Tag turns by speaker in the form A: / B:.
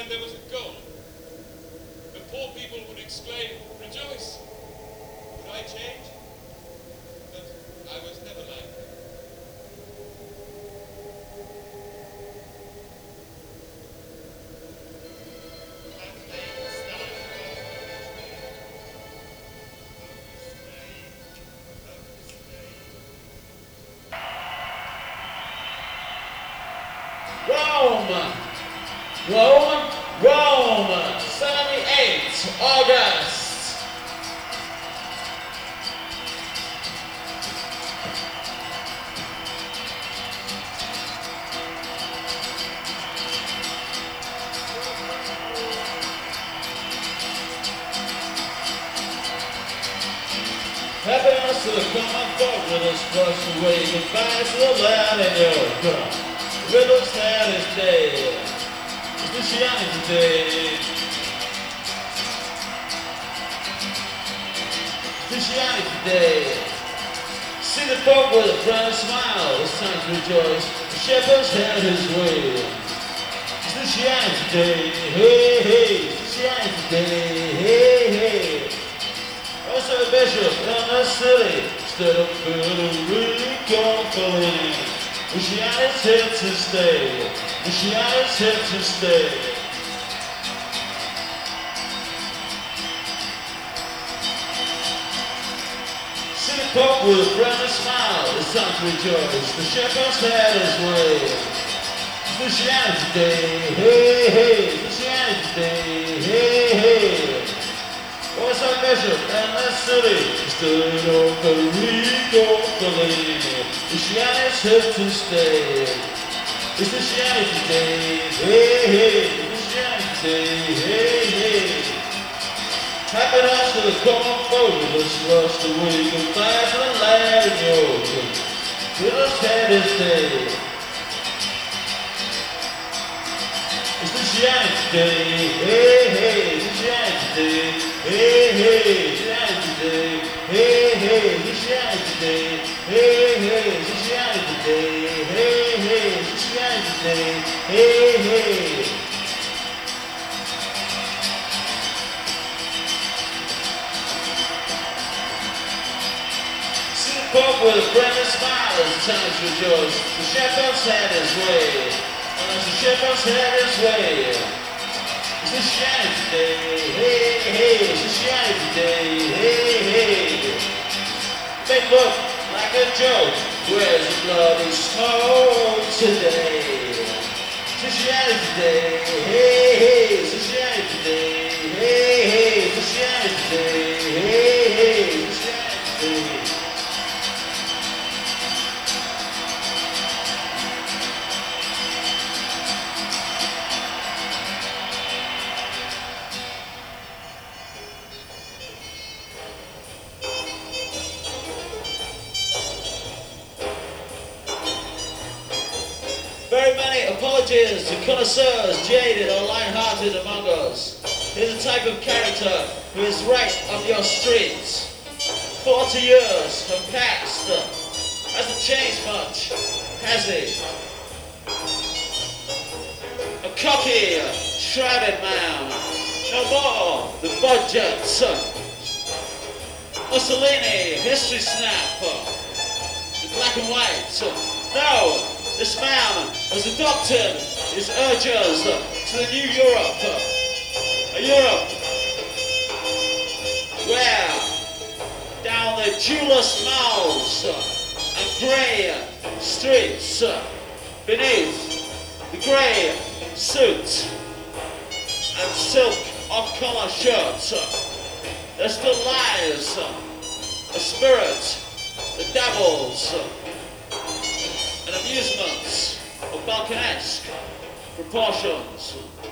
A: there was a goal, the poor people would exclaim, "Rejoice!" Would I change? But I was never like that.
B: Rome, Rome, Rome, 78 August. Happiness to the common folk with us flushed away. Goodbye to the land in your gun. Riddle's head is dead. It's the shining today. It's the shining today. See the folk with a friendly smile. It's time to rejoice. The shepherd's had his way. It's the shining today. Hey, hey. It's the shining today. Hey, hey. Also a bishop in the city. Instead of Puerto Rico falling. Luciana's here to stay. Luciana's here to stay. See the Pope with a friendly smile. It's time to rejoice. The shepherd's had his way. Luciana today. Hey, hey. Luciana today. Hey, hey. What's our bishop in the city? Instead of Puerto Rico falling. Luciana's here to stay. It's Luciana today. Hey, hey. Luciana today. Hey, hey. Happiness to the common folk. Let's rush away. Goodbye to the land in your gun. Let us have this day. It's Luciana today. Hey, hey. Luciana today. Hey, hey. Luciana today. Hey, hey. Luciana today. Hey, hey. Luciana today. Hey, hey. Luciana today. Hey, hey. See the Pope with a friendly smile as the times rejoice. The shepherd's had his way. And as the shepherd's had his way. It's the shine today. Hey, hey. It's the shine today. Hey, hey. They look like a joke. Where's the bloody smoke today? It's the shine today. Hey, hey. It's the shine today. Hey, hey. It's the shine today. Hey, hey. It's the shine today. Very many apologies to connoisseurs, jaded or lion-hearted among us. Here's a type of character who is right on your streets. 40 years have passed. Hasn't changed much, has he? A cocky, shrouded man. No more the budget. Mussolini, history snap. The black and white. No! This man has adopted his urges to the new Europe. A Europe where down the jewellers' malls and grey streets beneath the grey suit and silk off-collar shirt there still lies a spirit that dabbles and amusements of Balkanesque proportions.